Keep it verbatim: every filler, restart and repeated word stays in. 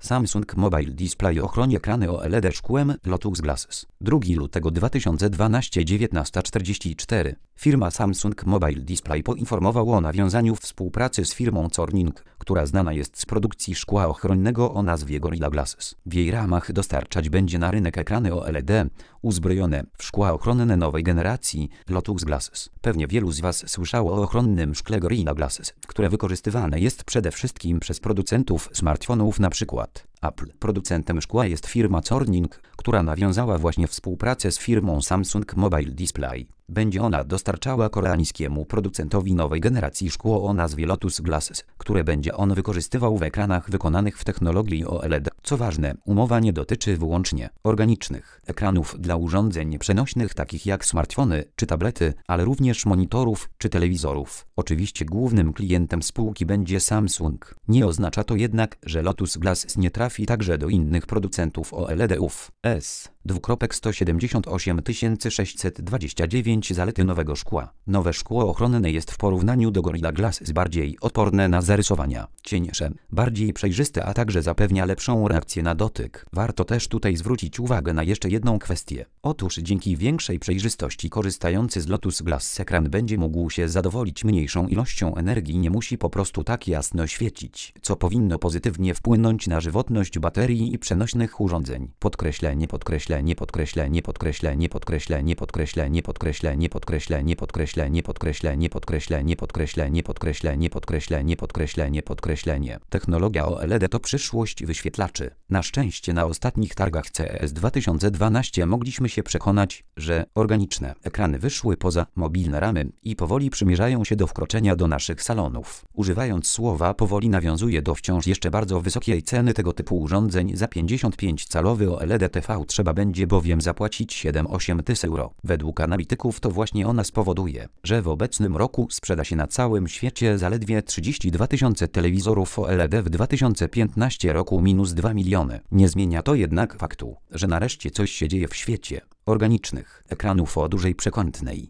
Samsung Mobile Display ochroni ekrany O L E D szkłem Lotus Glasses. drugiego lutego dwa tysiące dwunastego dziewiętnaста czterdzieści cztery. Firma Samsung Mobile Display poinformowała o nawiązaniu współpracy z firmą Corning, która znana jest z produkcji szkła ochronnego o nazwie Gorilla Glasses. W jej ramach dostarczać będzie na rynek ekrany O L E D uzbrojone w szkła ochronne nowej generacji Lotus Glasses. Pewnie wielu z Was słyszało o ochronnym szkle Gorilla Glasses, które wykorzystywane jest przede wszystkim przez producentów smartfonów, np. Apple. Producentem szkła jest firma Corning, która nawiązała właśnie współpracę z firmą Samsung Mobile Display. Będzie ona dostarczała koreańskiemu producentowi nowej generacji szkło o nazwie Lotus Glasses, które będzie on wykorzystywał w ekranach wykonanych w technologii O L E D. Co ważne, umowa nie dotyczy wyłącznie organicznych ekranów dla urządzeń przenośnych takich jak smartfony czy tablety, ale również monitorów czy telewizorów. Oczywiście głównym klientem spółki będzie Samsung. Nie oznacza to jednak, że Lotus Glasses nie trafi także do innych producentów O L E D-ów. S. sto siedemdziesiąt osiem tysięcy sześćset dwadzieścia dziewięć Zalety nowego szkła. Nowe szkło ochronne jest w porównaniu do Gorilla Glasses bardziej odporne na zarysowania, cieńsze, bardziej przejrzyste, a także zapewnia lepszą reakcję na dotyk. Warto też tutaj zwrócić uwagę na jeszcze jedną kwestię. Otóż dzięki większej przejrzystości korzystający z Lotus Glasses ekran będzie mógł się zadowolić mniejszą ilością energii, nie musi po prostu tak jasno świecić, co powinno pozytywnie wpłynąć na żywotność baterii i przenośnych urządzeń. Podkreślenie, podkreślenie, podkreślenie, podkreślenie, podkreślenie, podkreślenie, podkreślenie, podkreślenie, podkreślenie, podkreślenie, podkreślenie, podkreślenie, podkreślenie, podkreślenie, podkreślenie, podkreślenie. Technologia O L E D to przyszłość wyświetlaczy. Na szczęście na ostatnich targach C E S dwa tysiące dwanaście mogliśmy się przekonać, że organiczne ekrany wyszły poza mobilne ramy i powoli przymierzają się do wkroczenia do naszych salonów. Używając słowa powoli nawiązuje do wciąż jeszcze bardzo wysokiej ceny tego typu urządzeń. Za pięćdziesiąt pięć calowy O L E D T V trzeba będzie bowiem zapłacić siedem osiem tysięcy euro. Według analityków to właśnie ona spowoduje, że w obecnym roku sprzeda się na całym świecie zaledwie trzydzieści dwa tysiące telewizorów O L E D, w dwa tysiące piętnastym roku minus dwa miliony. Nie zmienia to jednak faktu, że nareszcie coś się dzieje w świecie organicznych ekranów o dużej przekątnej